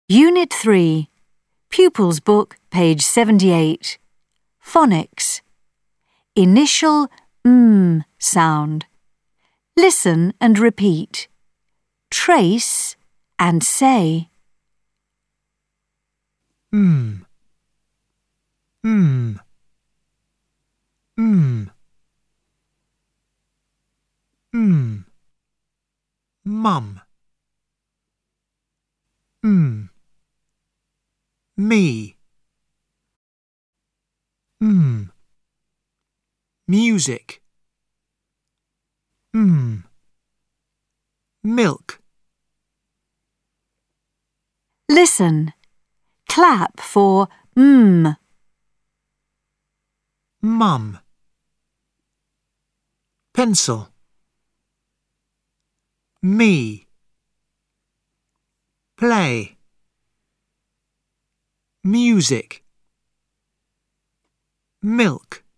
Unit 3, Pupils Book, page 78. Phonics. Initial sound. Listen and repeat. Trace and say. Mum. Me. Music. Milk. Listen. Clap for Mum. Pencil. Me. Play. Music. Milk.